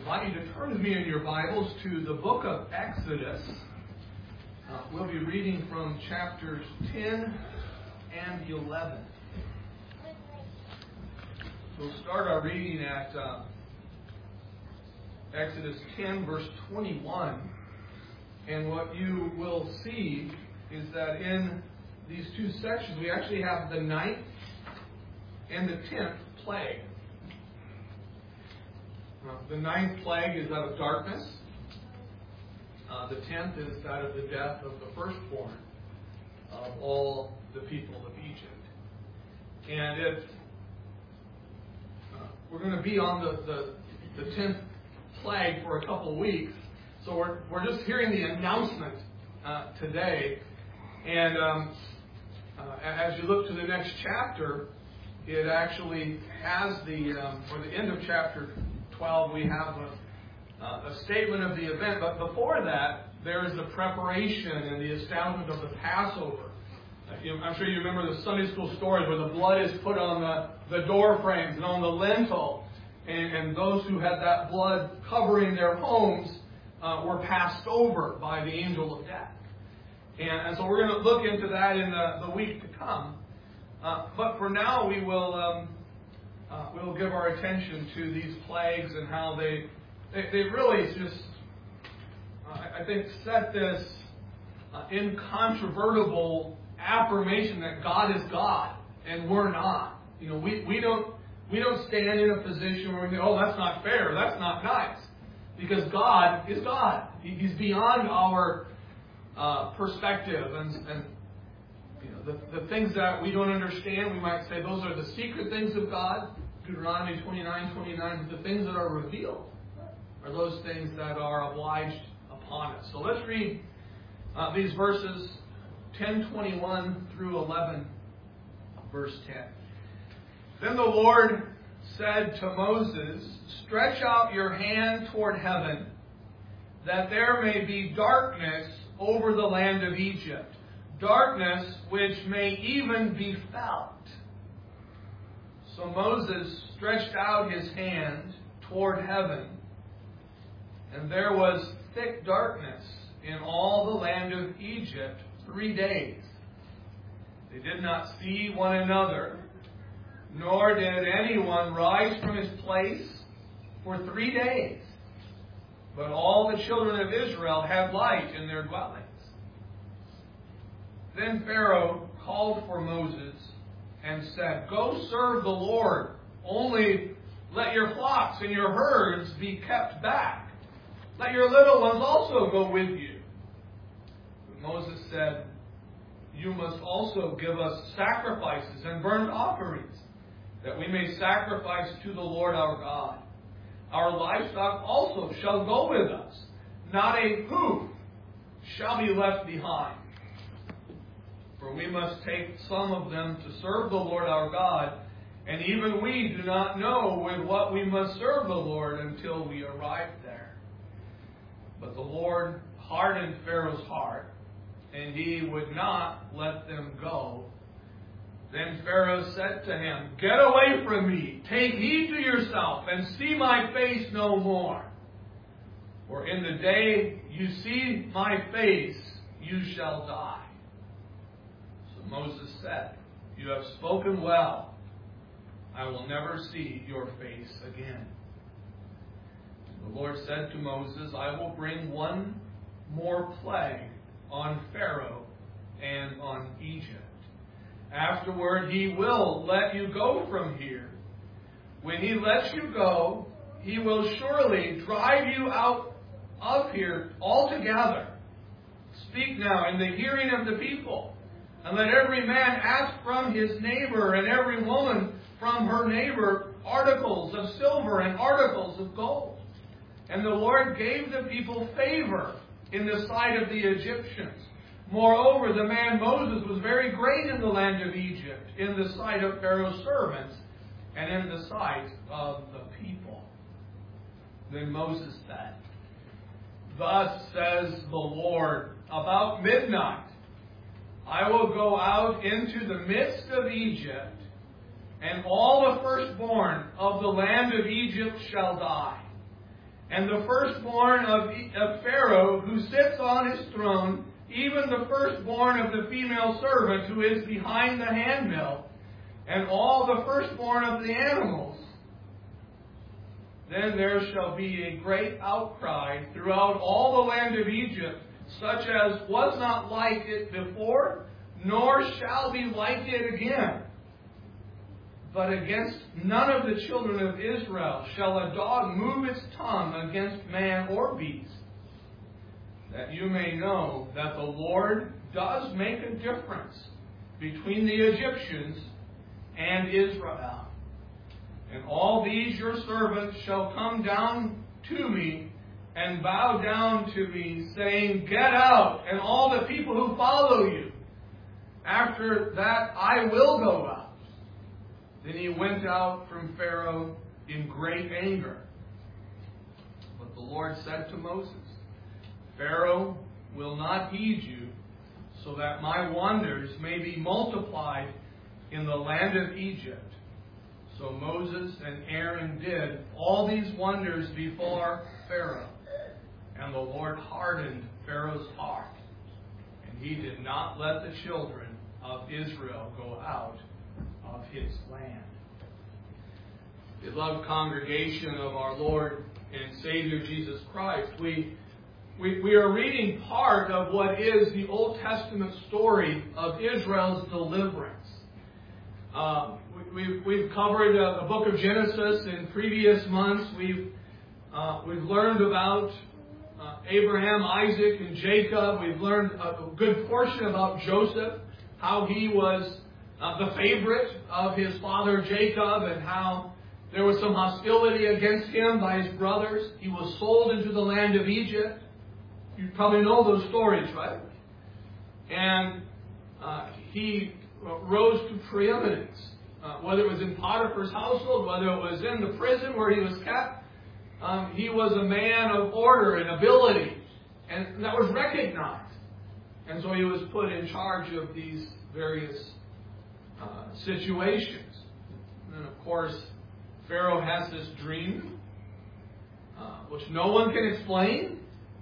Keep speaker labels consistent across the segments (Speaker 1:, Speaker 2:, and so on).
Speaker 1: invite you to turn with me in your Bibles to the book of Exodus. We'll be reading from chapters 10 and 11. We'll start our reading at Exodus 10, verse 21. And what you will see is that in these two sections, we actually have the 9th and the 10th plague. The 9th plague is that of darkness. The 10th is that of the death of the firstborn of all the people of Egypt. And we're going to be on the 10th plague for a couple of weeks. So we're just hearing the announcement today. And as you look to the next chapter, it actually has for the end of chapter 12, we have a statement of the event. But before that, there is the preparation and the establishment of the Passover. I'm sure you remember the Sunday school stories where the blood is put on the door frames and on the lintel. And those who had that blood covering their homes were passed over by the angel of death. And so we're going to look into that in the week to come. But for now, we'll give our attention to these plagues and how they really just, I think, set this incontrovertible affirmation that God is God and we're not. We don't stand in a position where we go, oh, that's not fair, that's not nice, because God is God. He's beyond our perspective, and the things that we don't understand, we might say those are the secret things of God. Deuteronomy 29:29. But the things that are revealed are those things that are obliged upon us. So let's read these verses 10:21 through 11, verse 10. Then the Lord said to Moses, "Stretch out your hand toward heaven, that there may be darkness over the land of Egypt, darkness which may even be felt." So Moses stretched out his hand toward heaven, and there was thick darkness in all the land of Egypt 3 days. They did not see one another, nor did anyone rise from his place for 3 days. But all the children of Israel had light in their dwellings. Then Pharaoh called for Moses and said, "Go serve the Lord. Only let your flocks and your herds be kept back. Let your little ones also go with you." But Moses said, "You must also give us sacrifices and burnt offerings, that we may sacrifice to the Lord our God. Our livestock also shall go with us. Not a hoof shall be left behind. For we must take some of them to serve the Lord our God, and even we do not know with what we must serve the Lord until we arrive there." But the Lord hardened Pharaoh's heart, and he would not let them go. Then Pharaoh said to him, "Get away from me, take heed to yourself, and see my face no more. For in the day you see my face, you shall die." So Moses said, "You have spoken well. I will never see your face again." The Lord said to Moses, "I will bring one more plague on Pharaoh and on Egypt. Afterward, he will let you go from here. When he lets you go, he will surely drive you out of here altogether. Speak now in the hearing of the people, and let every man ask from his neighbor and every woman from her neighbor articles of silver and articles of gold." And the Lord gave the people favor in the sight of the Egyptians. Moreover, the man Moses was very great in the land of Egypt, in the sight of Pharaoh's servants, and in the sight of the people. Then Moses said, "Thus says the Lord, about midnight I will go out into the midst of Egypt, and all the firstborn of the land of Egypt shall die. and the firstborn of Pharaoh, who sits on his throne, even the firstborn of the female servant who is behind the handmill, and all the firstborn of the animals. Then there shall be a great outcry throughout all the land of Egypt, such as was not like it before, nor shall be like it again. But against none of the children of Israel shall a dog move its tongue against man or beast, that you may know that the Lord does make a difference between the Egyptians and Israel. And all these your servants shall come down to me and bow down to me, saying, Get out, and all the people who follow you. After that I will go out. Then he went out from Pharaoh in great anger. But the Lord said to Moses, Pharaoh will not heed you, so that my wonders may be multiplied in the land of Egypt. So Moses and Aaron did all these wonders before Pharaoh. And the Lord hardened Pharaoh's heart, and he did not let the children of Israel go out of his land. Beloved congregation of our Lord and Savior Jesus Christ, we are reading part of what is the Old Testament story of Israel's deliverance. We've covered the book of Genesis in previous months. We've learned about Abraham, Isaac, and Jacob. We've learned a good portion about Joseph, how he was the favorite of his father Jacob, and how there was some hostility against him by his brothers. He was sold into the land of Egypt. You probably know those stories, right? And he rose to preeminence, whether it was in Potiphar's household, whether it was in the prison where he was kept. He was a man of order and ability, and that was recognized. And so he was put in charge of these various situations. And of course, Pharaoh has this dream, which no one can explain.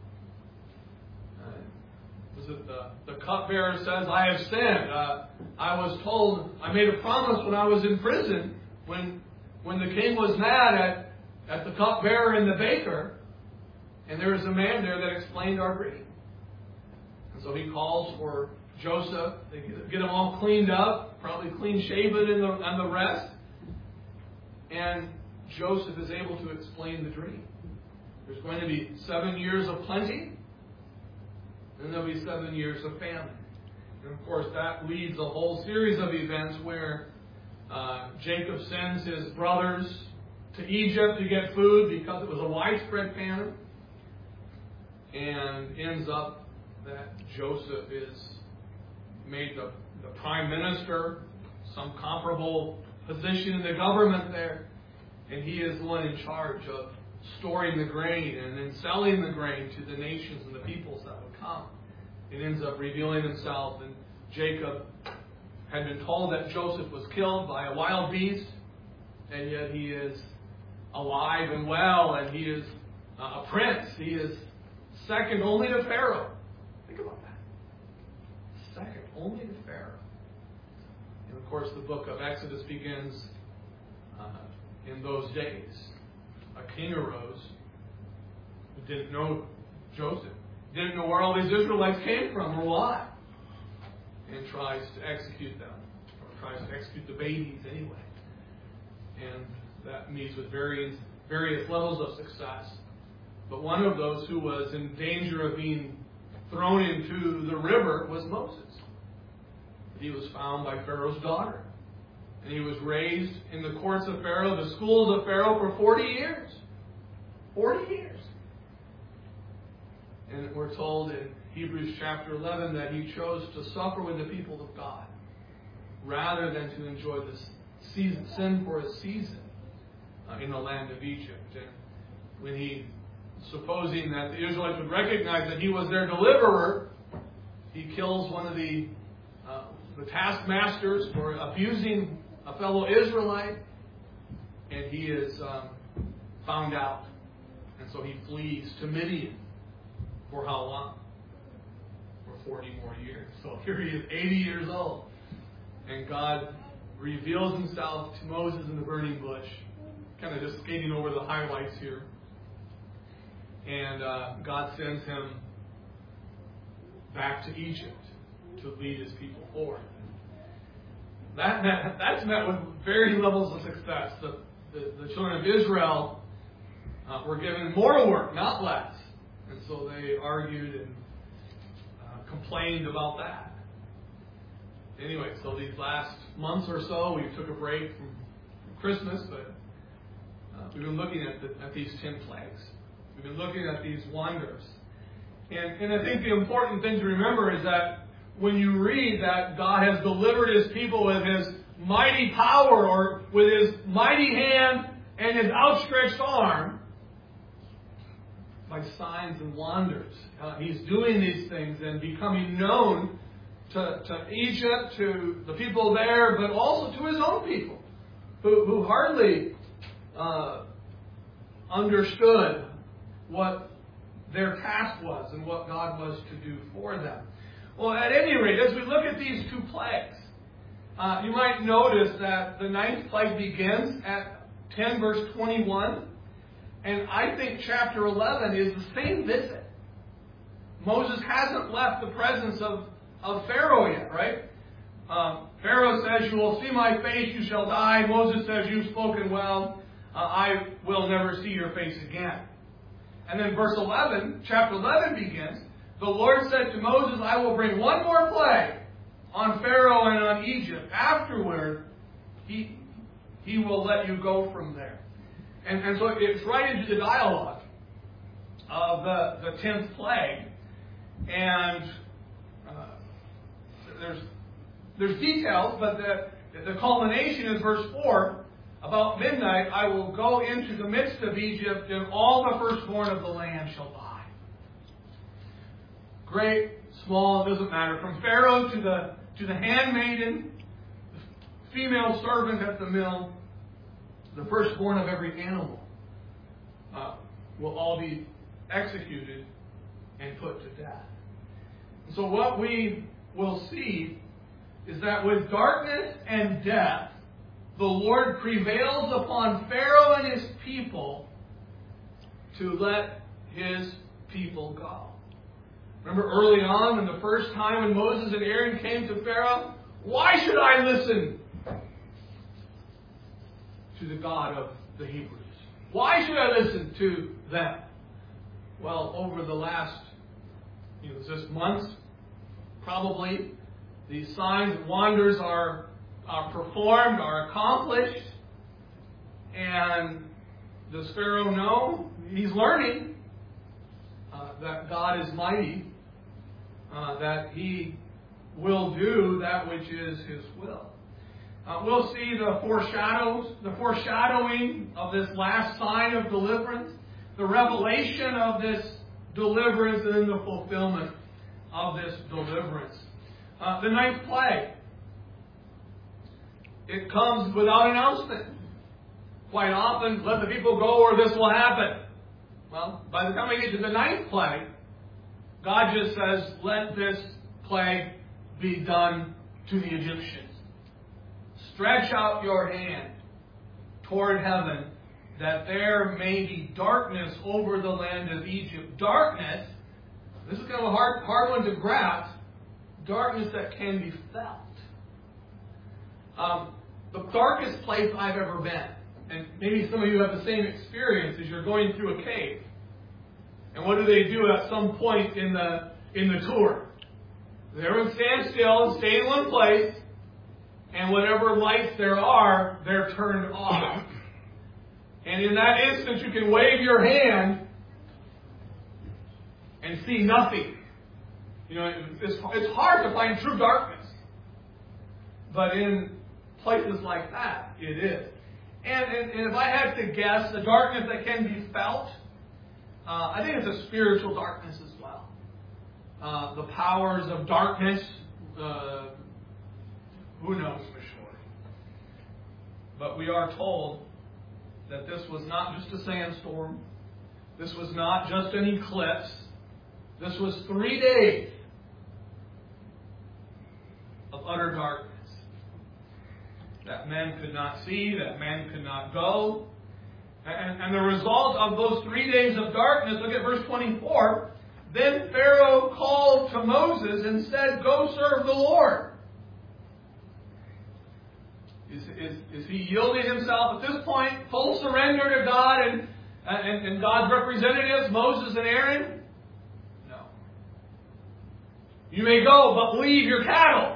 Speaker 1: The cupbearer says, I have sinned. I was told, I made a promise when I was in prison, when the king was mad at the cupbearer and the baker, and there was a man there that explained our dream. And so he calls for Joseph. They get him all cleaned up, probably clean shaven and the rest. And Joseph is able to explain the dream. There's going to be 7 years of plenty, and there'll be 7 years of famine. And of course, that leads a whole series of events where Jacob sends his brothers to Egypt to get food because it was a widespread famine, and ends up that Joseph is made the prime minister, some comparable position in the government there, and he is the one in charge of storing the grain and then selling the grain to the nations and the peoples that would come. It ends up revealing himself, and Jacob had been told that Joseph was killed by a wild beast, and yet he is alive and well, and he is a prince. He is second only to Pharaoh. Think about that. Second only to Pharaoh. And of course, the book of Exodus begins in those days. A king arose who didn't know Joseph, didn't know where all these Israelites came from or why, and tries to execute them, or tries to execute the babies anyway. And that meets with various levels of success. But one of those who was in danger of being thrown into the river was Moses. He was found by Pharaoh's daughter. And he was raised in the courts of Pharaoh, the schools of Pharaoh, for 40 years. 40 years. And we're told in Hebrews chapter 11 that he chose to suffer with the people of God rather than to enjoy this sin for a season in the land of Egypt. And when he, supposing that the Israelites would recognize that he was their deliverer, he kills one of the taskmasters for abusing a fellow Israelite, and he is found out. And so he flees to Midian. For how long? For 40 more years. So here he is, 80 years old. And God reveals himself to Moses in the burning bush. Kind of just skating over the highlights here. And God sends him back to Egypt to lead his people forward. That's met with varying levels of success. The children of Israel were given more work, not less. And so they argued and complained about that. Anyway, so these last months or so, we took a break from Christmas, but we've been looking at these 10 plagues. We've been looking at these wonders. And I think the important thing to remember is that when you read that God has delivered his people with his mighty power or with his mighty hand and his outstretched arm, by signs and wonders, he's doing these things and becoming known to Egypt, to the people there, but also to his own people, who hardly understood what their task was and what God was to do for them. Well, at any rate, as we look at these 2 plagues, you might notice that the 9th plague begins at 10 verse 21, and I think chapter 11 is the same visit. Moses hasn't left the presence of Pharaoh yet, right? Pharaoh says, "You will see my face, you shall die." Moses says, "You've spoken well. I will never see your face again." And then verse 11, chapter 11 begins, "The Lord said to Moses, I will bring one more plague on Pharaoh and on Egypt. Afterward, he will let you go from there." And so it's right into the dialogue of the 10th plague. And there's details, but the culmination is verse 4. "About midnight I will go into the midst of Egypt, and all the firstborn of the land shall die." Great, small, it doesn't matter. From Pharaoh to the handmaiden, the female servant at the mill, the firstborn of every animal will all be executed and put to death. And so what we will see is that with darkness and death, the Lord prevails upon Pharaoh and his people to let his people go. Remember early on, in the first time when Moses and Aaron came to Pharaoh, "Why should I listen to the God of the Hebrews? Why should I listen to them?" Well, over the last, just months, probably, these signs and wonders are performed, are accomplished. And does Pharaoh know? He's learning that God is mighty, that he will do that which is his will. We'll see the foreshadowing of this last sign of deliverance, the revelation of this deliverance, and then the fulfillment of this deliverance. The 9th plague. It comes without announcement. Quite often, let the people go or this will happen. Well, by the time we get to the 9th plague, God just says, "Let this plague be done to the Egyptians. Stretch out your hand toward heaven, that there may be darkness over the land of Egypt." Darkness, this is kind of a hard one to grasp, darkness that can be felt. The darkest place I've ever been, and maybe some of you have the same experience, is you're going through a cave. And what do they do at some point in the tour? Everyone stands still and stay in one place, and whatever lights there are, they're turned off. And in that instant, you can wave your hand and see nothing. It's hard to find true darkness. But in places like that, it is. And if I had to guess, the darkness that can be felt, I think it's a spiritual darkness as well. The powers of darkness, who knows for sure. But we are told that this was not just a sandstorm. This was not just an eclipse. This was 3 days of utter darkness. That men could not see, that men could not go. And the result of those 3 days of darkness, look at verse 24. Then Pharaoh called to Moses and said, "Go serve the Lord." Is he yielding himself at this point, full surrender to God and God's representatives, Moses and Aaron? No. You may go, but leave your cattle.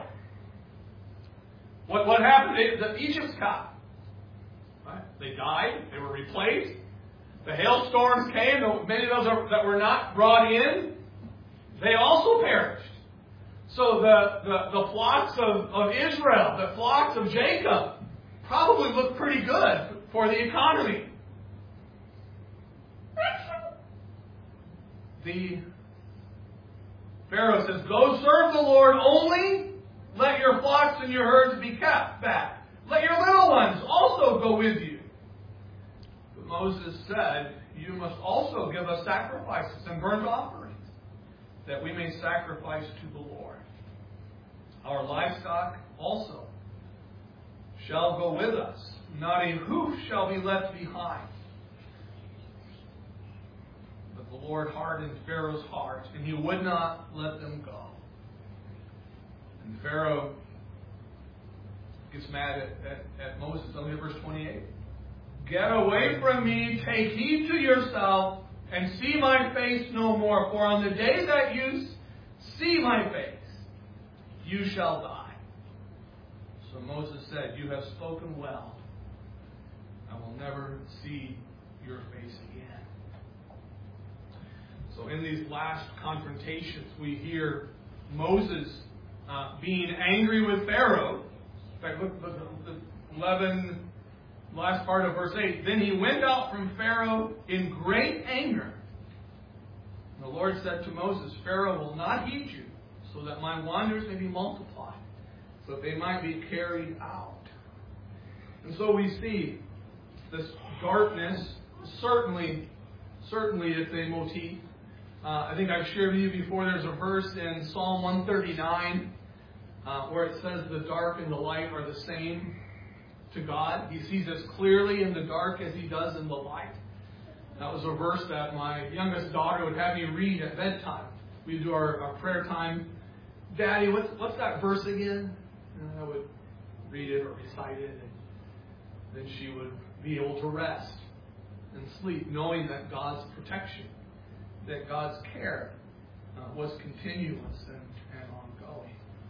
Speaker 1: What happened? Egypt's cattle. Right? They died. They were replaced. The hailstorms came. Many of those that were not brought in, they also perished. So the flocks of Israel, the flocks of Jacob, probably looked pretty good for the economy. The Pharaoh says, "Go serve the Lord, only let your flocks and your herds be kept back. Let your little ones also go with you." But Moses said, "You must also give us sacrifices and burnt offerings, that we may sacrifice to the Lord. Our livestock also shall go with us. Not a hoof shall be left behind." But the Lord hardened Pharaoh's heart, and he would not let them go. And Pharaoh gets mad at Moses. Look at verse 28. "Get away from me, take heed to yourself, and see my face no more. For on the day that you see my face, you shall die." So Moses said, "You have spoken well. I will never see your face again." So in these last confrontations, we hear Moses being angry with Pharaoh. In fact, look the 11, last part of verse 8. "Then he went out from Pharaoh in great anger. And the Lord said to Moses, Pharaoh will not heed you, so that my wonders may be multiplied, so that they might be carried out." And so we see this darkness, certainly it's a motif. I think I've shared with you before, there's a verse in Psalm 139 where it says the dark and the light are the same to God. He sees as clearly in the dark as he does in the light. That was a verse that my youngest daughter would have me read at bedtime. We do our prayer time. "Daddy, what's that verse again?" And I would read it or recite it, and then she would be able to rest and sleep, knowing that God's protection, that God's care was continuous and ongoing.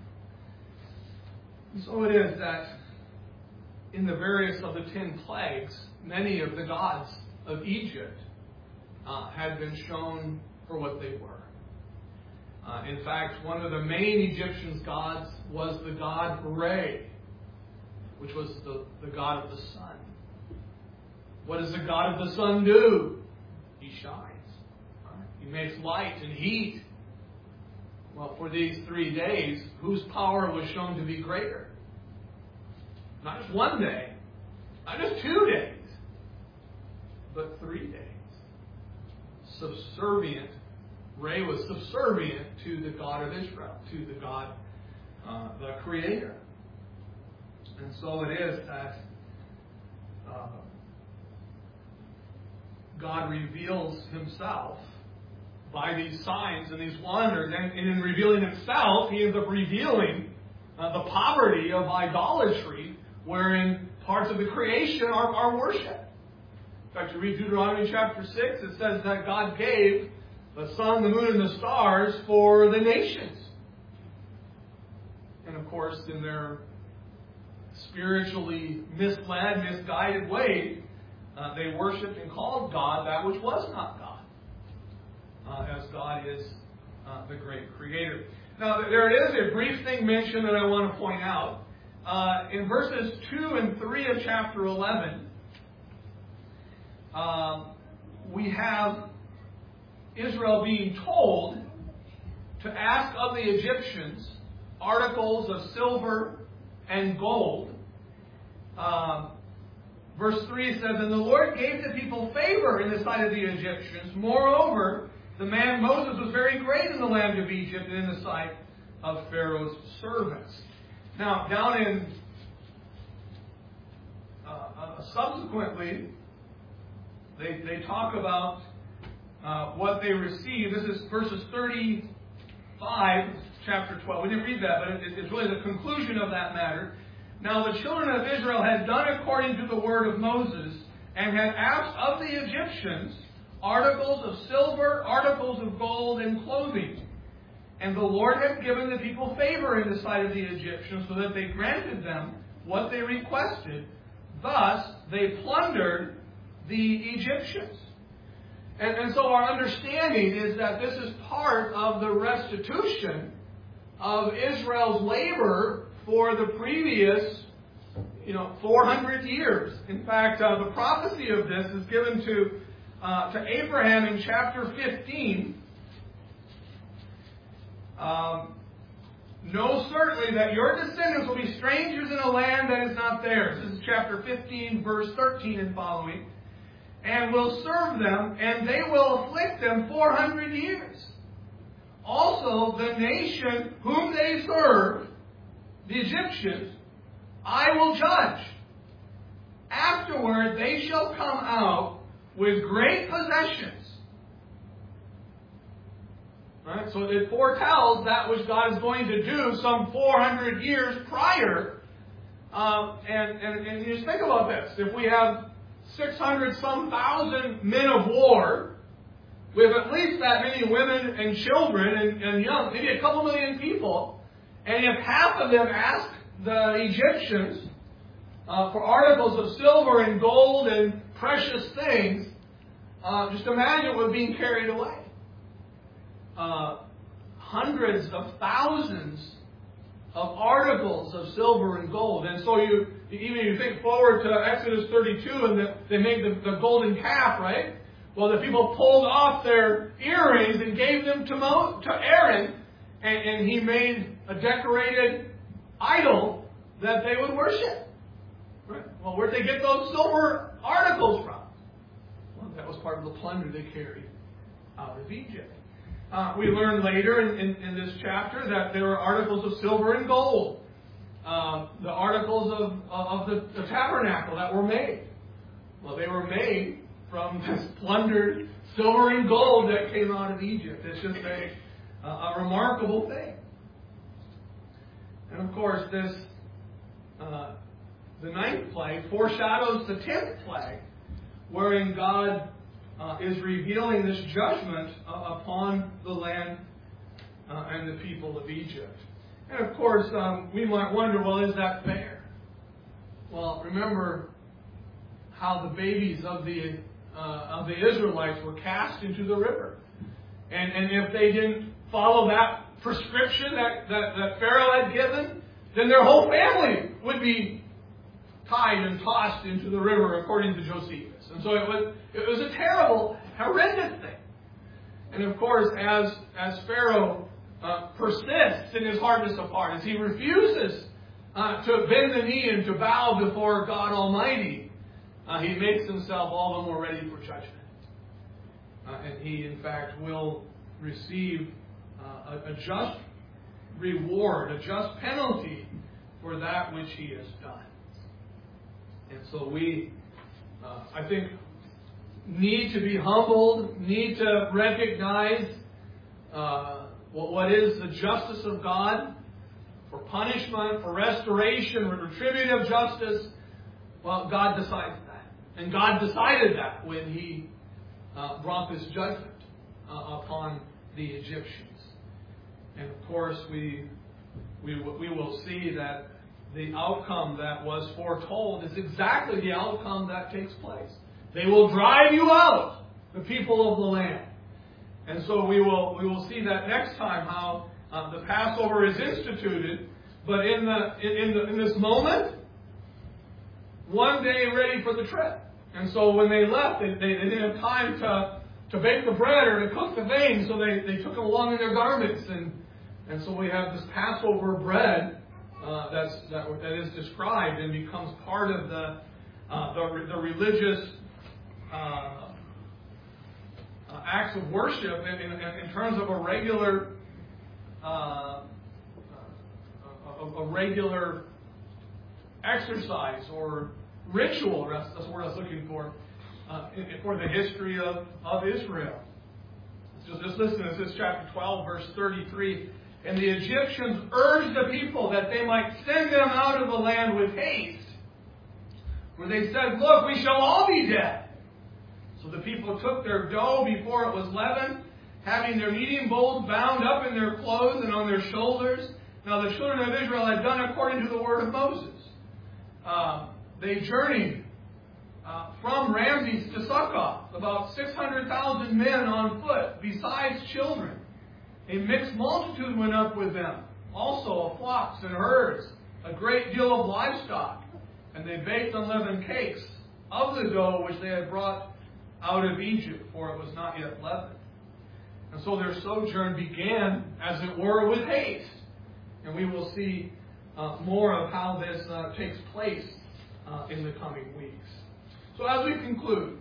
Speaker 1: And so it is that in the various of the 10 plagues, many of the gods of Egypt had been shown for what they were. In fact, one of the main Egyptian gods was the god Re, which was the god of the sun. What does the god of the sun do? He shines. He makes light and heat. Well, for these 3 days, whose power was shown to be greater? Not just 1 day, not just 2 days, but 3 days. Subservient. Re was subservient to the God of Israel, to the God, the Creator. And so it is that God reveals himself by these signs and these wonders. And in revealing himself, he ends up revealing the poverty of idolatry, wherein parts of the creation are worshipped. In fact, you read Deuteronomy chapter 6, it says that God gave the sun, the moon, and the stars for the nations. And of course, in their spiritually misled, misguided way, they worshipped and called God that which was not God, as God is the great Creator. Now, there is a brief thing mentioned that I want to point out. In verses 2 and 3 of chapter 11, we have Israel being told to ask of the Egyptians articles of silver and gold Verse 3 says, "And the Lord gave the people favor in the sight of the Egyptians. Moreover, the man Moses was very great in the land of Egypt and in the sight of Pharaoh's servants." Now, down in subsequently, they talk about what they received. This is verses 35, chapter 12. We didn't read that, but it's really the conclusion of that matter. "Now the children of Israel had done according to the word of Moses, and had asked of the Egyptians articles of silver, articles of gold, and clothing. And the Lord had given the people favor in the sight of the Egyptians, so that they granted them what they requested. Thus they plundered the Egyptians." And so our understanding is that this is part of the restitution of Israel's labor for the previous 400 years. In fact, the prophecy of this is given to Abraham in chapter 15. "Know certainly that your descendants will be strangers in a land that is not theirs." This is chapter 15, verse 13 and following. "And will serve them, and they will afflict them 400 years. Also the nation whom they serve, the Egyptians, I will judge. Afterward they shall come out with great possessions." Right? So it foretells that which God is going to do some 400 years prior. And you just think about this. If we have 600-some thousand men of war, we have at least that many women and children and young, maybe a couple million people. And if half of them ask the Egyptians for articles of silver and gold and precious things, just imagine what was being carried away. Hundreds of thousands of articles of silver and gold. And so you think forward to Exodus 32, and they make the golden calf, right? Well, the people pulled off their earrings and gave them to Aaron, and he made a decorated idol that they would worship. Right? Well, where'd they get those silver articles from? Well, that was part of the plunder they carried out of Egypt. We learn later in this chapter that there were articles of silver and gold. The articles of the tabernacle that were made. Well, they were made from this plundered silver and gold that came out of Egypt. It's just a remarkable thing. And of course, this the 9th plague foreshadows the 10th plague, wherein God is revealing this judgment upon the land and the people of Egypt. And of course, we might wonder, well, is that fair? Well, remember how the babies of the Israelites were cast into the river. And if they didn't follow that prescription that Pharaoh had given, then their whole family would be tied and tossed into the river, according to Josephus. And so it was a terrible, horrendous thing. And of course, as Pharaoh persists in his hardness of heart, as he refuses to bend the knee and to bow before God Almighty, he makes himself all the more ready for judgment. And he, in fact, will receive a just reward, a just penalty for that which he has done. And so we, I think, need to be humbled, need to recognize what is the justice of God for punishment, for restoration, for retributive justice. Well, God decides that. And God decided that when He brought this judgment upon the Egyptians. And of course, we will see that the outcome that was foretold is exactly the outcome that takes place. They will drive you out, the people of the land. And so we will see that next time how the Passover is instituted. But in this moment, one day ready for the trip. And so when they left, they didn't have time to bake the bread or to cook the things, so they took it along in their garments. And so we have this Passover bread that is described and becomes part of the religious acts of worship in terms of a regular exercise or ritual. That's the word I was looking for the history of Israel. Just listen to this, chapter 12, verse 33. And the Egyptians urged the people that they might send them out of the land with haste. For they said, look, we shall all be dead. So the people took their dough before it was leavened, having their kneading bowls bound up in their clothes and on their shoulders. Now the children of Israel had done according to the word of Moses. They journeyed from Ramses to Succoth, about 600,000 men on foot, besides children. A mixed multitude went up with them, also of flocks and herds, a great deal of livestock. And they baked unleavened cakes of the dough which they had brought out of Egypt, for it was not yet leavened. And so their sojourn began, as it were, with haste. And we will see more of how this takes place in the coming weeks. So as we conclude,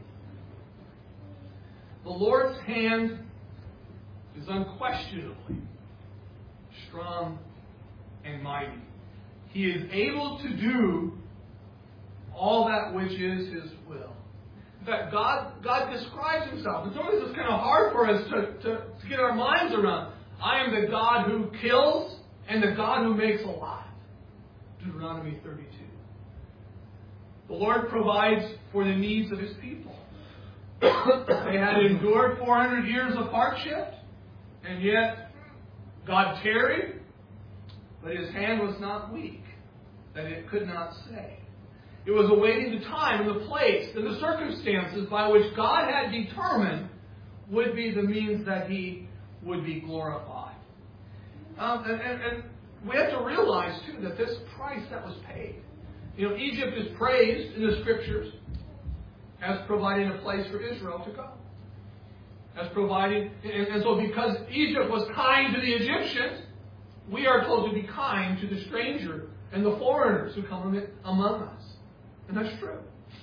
Speaker 1: the Lord's hand is unquestionably strong and mighty. He is able to do all that which is His will. In fact, God describes Himself. It's always kind of hard for us to get our minds around. I am the God who kills and the God who makes alive. Deuteronomy 32. The Lord provides for the needs of His people. They had endured 400 years of hardship, and yet God tarried, but His hand was not weak, that it could not save. It was awaiting the time and the place and the circumstances by which God had determined would be the means that He would be glorified. And we have to realize, too, that this price that was paid. Egypt is praised in the Scriptures as providing a place for Israel to go. As providing, and so because Egypt was kind to the Egyptians, we are told to be kind to the stranger and the foreigners who come among us. And that's true.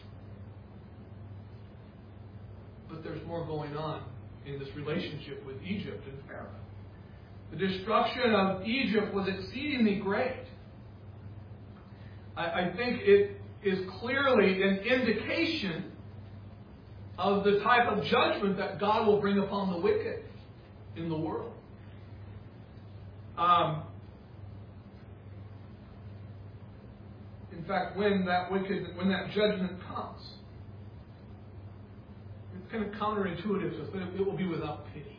Speaker 1: But there's more going on in this relationship with Egypt and Pharaoh. The destruction of Egypt was exceedingly great. I think it is clearly an indication of the type of judgment that God will bring upon the wicked in the world. In fact, when that judgment comes, it's kind of counterintuitive to us, but it will be without pity.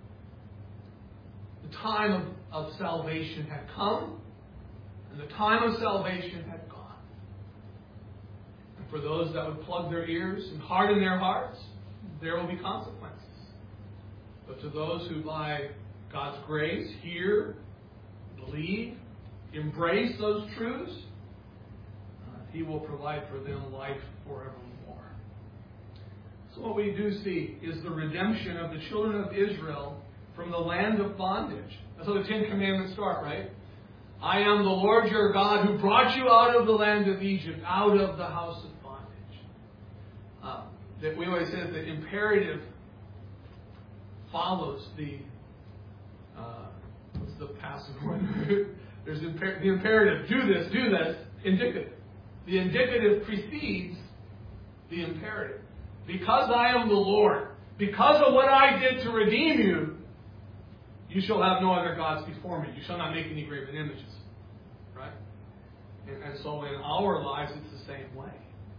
Speaker 1: The time of salvation had come, and the time of salvation had gone. And for those that would plug their ears and harden their hearts, there will be consequences. But to those who by God's grace hear, believe, embrace those truths, He will provide for them life forevermore. So what we do see is the redemption of the children of Israel from the land of bondage. That's how the Ten Commandments start, right? I am the Lord your God who brought you out of the land of Egypt, out of the house of bondage. That we always say that the imperative follows the what's the passive word? There's the imperative, do this, indicative. The indicative precedes the imperative. Because I am the Lord, because of what I did to redeem you, you shall have no other gods before me. You shall not make any graven images. Right? And so in our lives, it's the same way.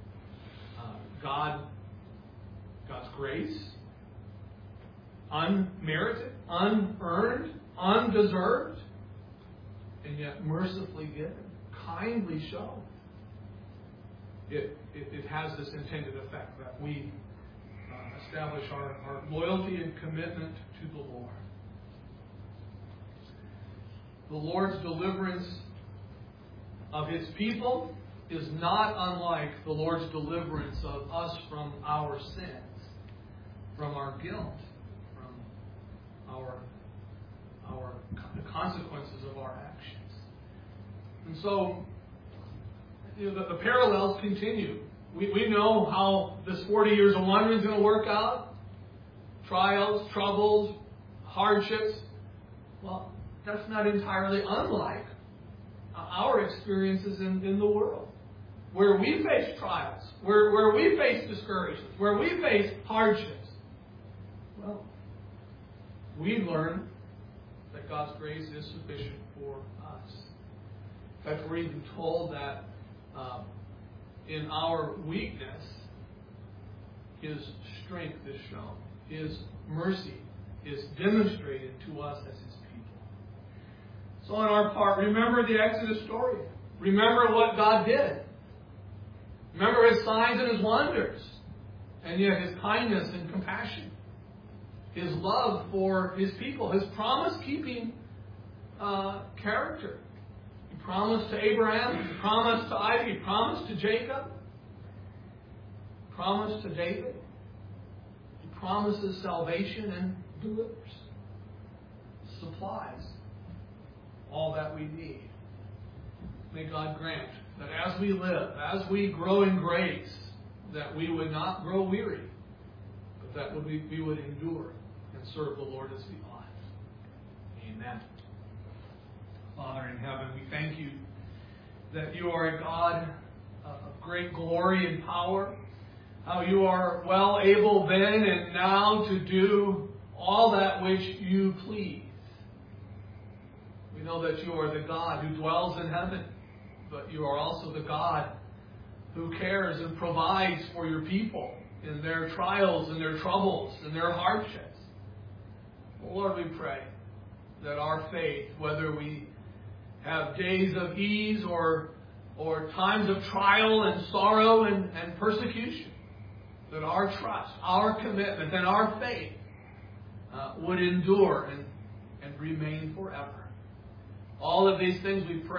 Speaker 1: God's grace, unmerited, unearned, undeserved, and yet mercifully given, kindly shown. It has this intended effect that we establish our loyalty and commitment to the Lord. The Lord's deliverance of His people is not unlike the Lord's deliverance of us from our sins, from our guilt, from the consequences of our actions. And so, the parallels continue We know how this 40 years of wandering is going to work out. Trials, troubles, hardships. Well, that's not entirely unlike our experiences in the world, where we face trials, where we face discouragements, where we face hardships. Well, we learn that God's grace is sufficient for us. In fact, we're even told that in our weakness, His strength is shown. His mercy is demonstrated to us as His people. So on our part, remember the Exodus story. Remember what God did. Remember His signs and His wonders. And yet His kindness and compassion. His love for His people. His promise-keeping character. He promised to Abraham. He promised to Isaac. He promised to Jacob. He promised to David. He promises salvation and delivers. Supplies all that we need. May God grant that as we live, as we grow in grace, that we would not grow weary, but that we would endure and serve the Lord as we ought. Amen. Father in heaven, we thank You that You are a God of great glory and power, how You are well able then and now to do all that which You please. We know that You are the God who dwells in heaven, but You are also the God who cares and provides for Your people in their trials and their troubles and their hardships. Lord, we pray that our faith, whether we have days of ease or times of trial and sorrow and persecution, that our trust, our commitment, and our faith would endure and remain forever. All of these things we pray